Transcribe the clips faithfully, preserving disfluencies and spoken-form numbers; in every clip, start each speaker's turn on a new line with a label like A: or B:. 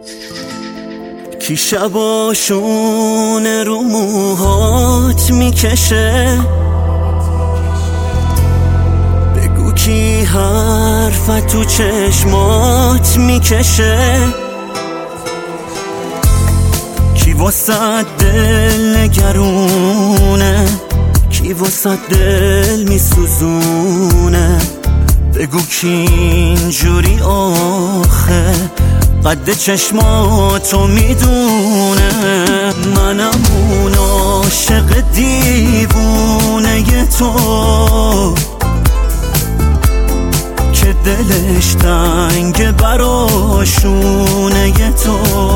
A: کی شباشون رو موهات میکشه؟ بگو کی حرفت تو چشمات میکشه؟ کی واسه دل نگرونه؟ کی واسه دل میسوزونه؟ بگو کی اینجوری آخه قد چشماتو میدونه؟ منم اون عاشق دیوونه تو که دلش تنگ براشونه تو.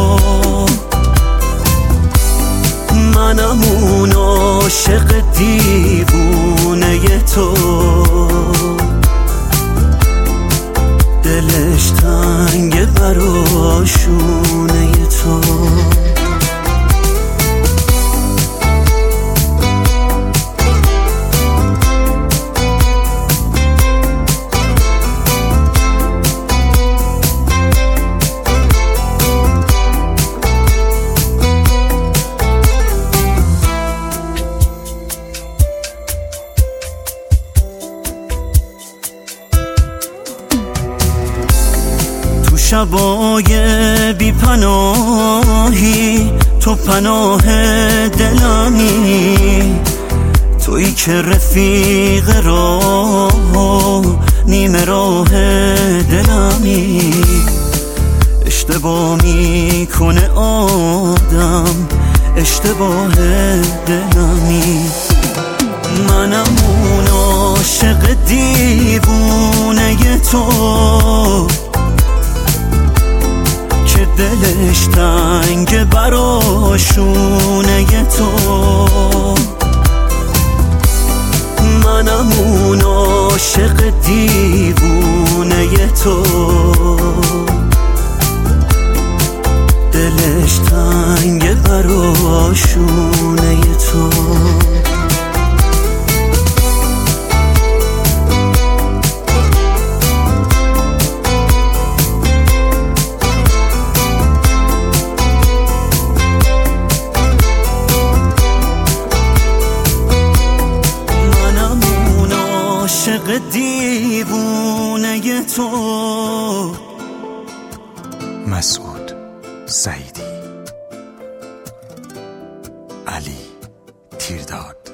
A: منم اون عاشق دیوونه تو دلش تنگ براشونه تو. شبای بی پناهی تو پناه دلمی، تویی که رفیق راه نیمه راه دلمی. اشتباه میکنه آدم، اشتباه دلمی. منم اون عاشق دیوونه تو دلش تنگ براشونه تو. منم اون عاشق دیوونه تو دلش تنگ براشونه تو. عاشق دیوونه تو.
B: مسعود سعیدی، علی تیرداد.